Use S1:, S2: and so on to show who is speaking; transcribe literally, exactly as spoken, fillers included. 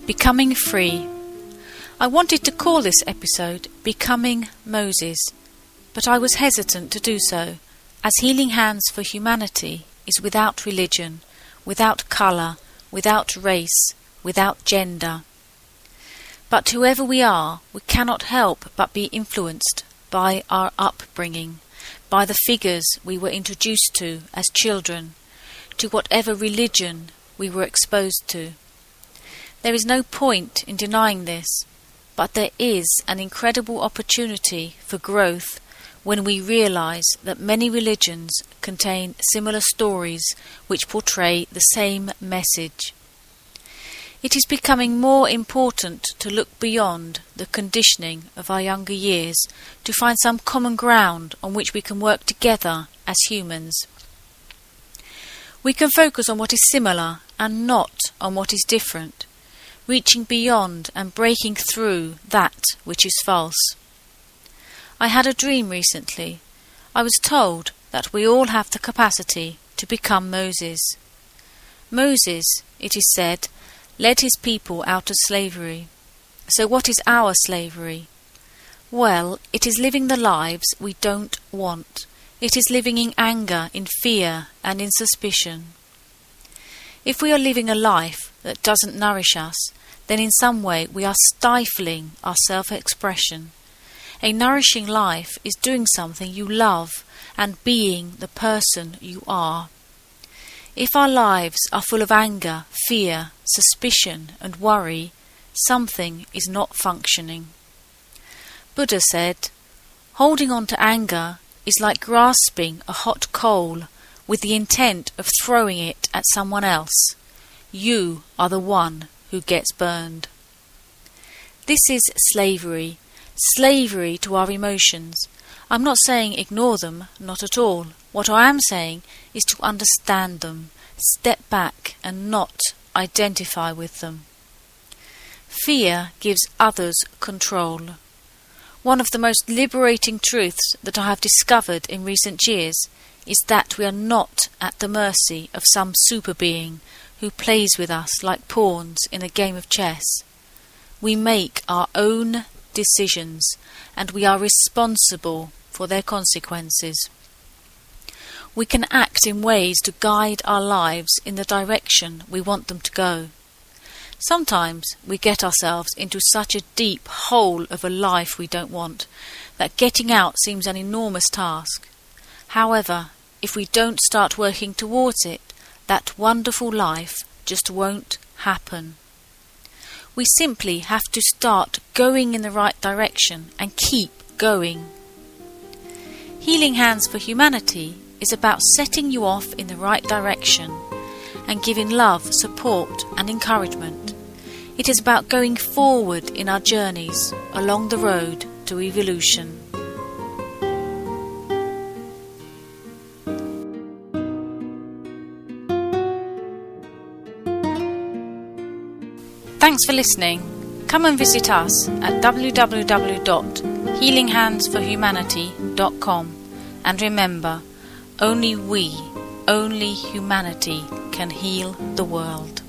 S1: Becoming Free. I wanted to call this episode Becoming Moses, but I was hesitant to do so, as Healing Hands for Humanity is without religion, without colour, without race, without gender. But whoever we are, we cannot help but be influenced by our upbringing, by the figures we were introduced to as children, to whatever religion we were exposed to. There is no point in denying this, but there is an incredible opportunity for growth when we realize that many religions contain similar stories which portray the same message. It is becoming more important to look beyond the conditioning of our younger years to find some common ground on which we can work together as humans. We can focus on what is similar and not on what is different, reaching beyond and breaking through that which is false. I had a dream recently. I was told that we all have the capacity to become Moses. Moses, it is said, led his people out of slavery. So what is our slavery? Well, it is living the lives we don't want. It is living in anger, in fear, and in suspicion. If we are living a life that doesn't nourish us, then in some way we are stifling our self-expression. A nourishing life is doing something you love and being the person you are. If our lives are full of anger, fear, suspicion, and worry, something is not functioning. Buddha said, holding on to anger is like grasping a hot coal with the intent of throwing it at someone else. You are the one who gets burned. This is slavery, slavery to our emotions. I'm not saying ignore them, not at all. What I am saying is to understand them, step back and not identify with them. Fear gives others control. One of the most liberating truths that I have discovered in recent years is that we are not at the mercy of some super being who plays with us like pawns in a game of chess. We make our own decisions and we are responsible for their consequences. We can act in ways to guide our lives in the direction we want them to go. Sometimes we get ourselves into such a deep hole of a life we don't want that getting out seems an enormous task. However, if we don't start working towards it, that wonderful life just won't happen. We simply have to start going in the right direction and keep going. Healing Hands for Humanity is about setting you off in the right direction and giving love, support and encouragement. It is about going forward in our journeys along the road to evolution. Thanks for listening. Come and visit us at w w w dot healing hands for humanity dot com and remember, only we, only humanity can heal the world.